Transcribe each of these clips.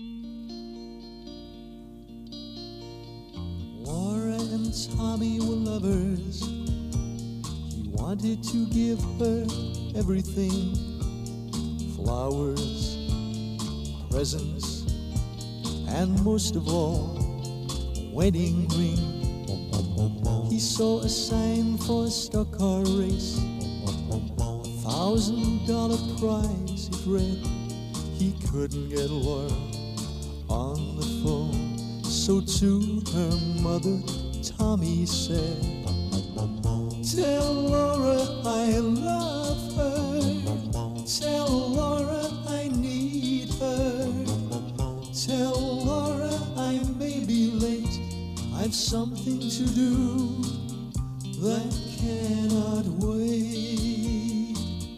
Laura and Tommy were lovers. He wanted to give her everything: flowers, presents, and most of all, a wedding ring. He saw a sign for a stock car race, $1,000 prize it read. He couldn't get Laura on the phone, so to her mother Tommy said, "Tell Laura I love her. Tell Laura I need her. Tell Laura I may be late. I've something to do that cannot wait."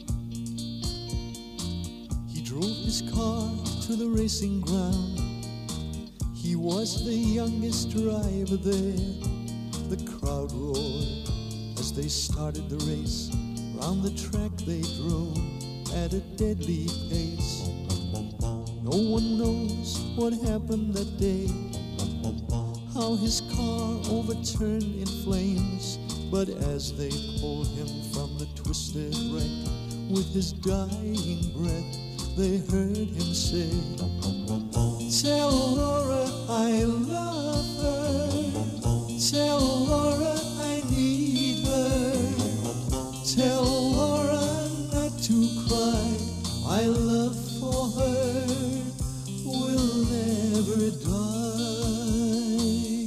He drove his car to the racing ground. He was the youngest driver there. The crowd roared as they started the race. Round the track they drove at a deadly pace. No one knows what happened that day, how his car overturned in flames. But as they pulled him from the twisted wreck, with his dying breath, they heard him say, "Tell Laura I love her. Tell Laura I need her. Tell Laura not to cry. My love for her will never die."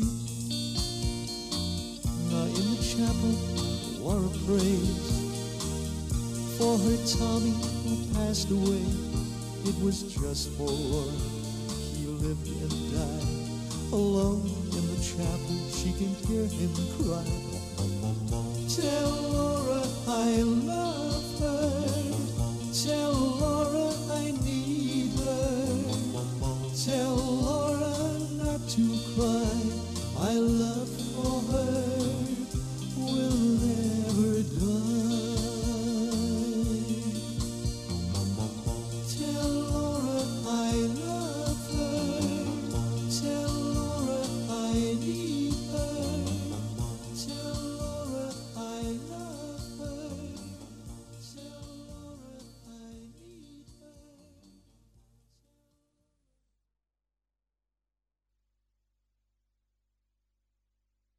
Now in the chapel, Laura prays for her Tommy who passed away. It was just for Laura he lived and died. Alone in the chapel she can hear him cry, "Tell Laura I love